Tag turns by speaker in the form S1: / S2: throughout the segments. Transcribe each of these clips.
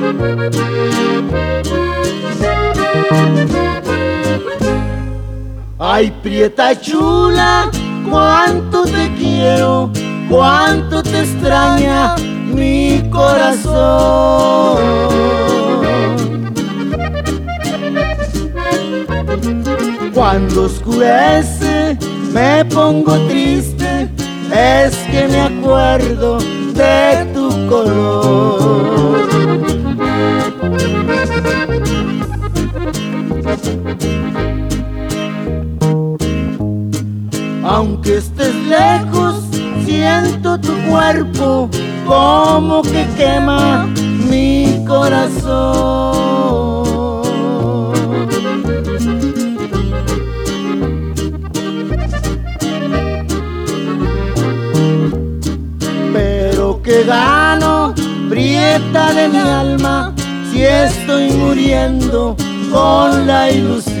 S1: Ay, prieta chula, cuánto te quiero, cuánto te extraña mi corazón. Cuando oscurece me pongo triste, es que me acuerdo de tu color. Aunque estés lejos, siento tu cuerpo como que quema mi corazón. Pero ¿qué gano, prieta de mi alma, si estoy muriendo con la ilusión?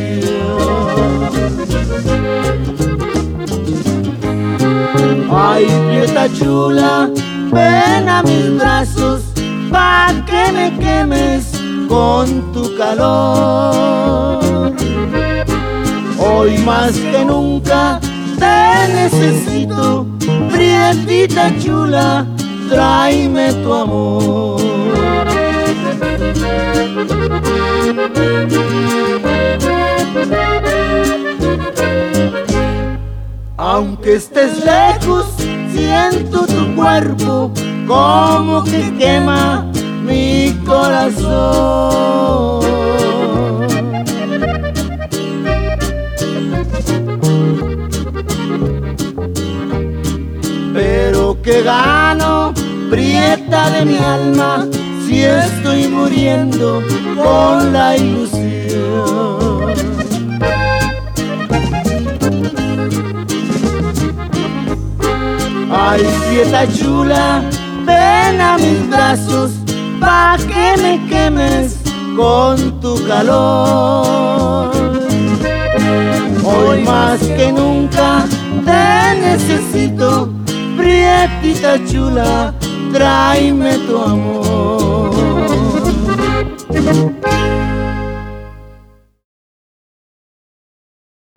S1: Ay, prieta chula, ven a mis brazos pa' que me quemes con tu calor. Hoy más que nunca te necesito, prietita chula, tráeme tu amor. Aunque estés lejos, siento tu cuerpo como que quema mi corazón. Pero ¿qué gano, prieta de mi alma, si estoy muriendo con la ilusión? Ay, prieta chula, ven a mis brazos pa' que me quemes con tu calor. Hoy más que nunca te necesito, prietita chula, tráeme tu amor.